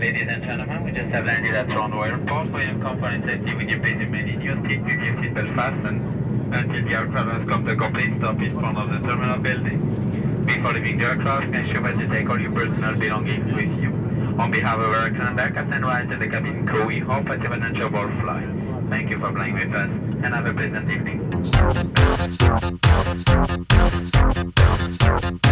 Ladies and gentlemen, we just have landed at Toronto Airport. For your comfort and safety, we please remain in your seat with your seatbelt fastened until the aircraft has come to a complete stop in front of the terminal building. Before leaving the aircraft, make sure that you take all your personal belongings with you. On behalf of our Air Captain Rice and the cabin crew, we hope that you have an enjoyable flight. Thank you for flying with us and have a pleasant evening.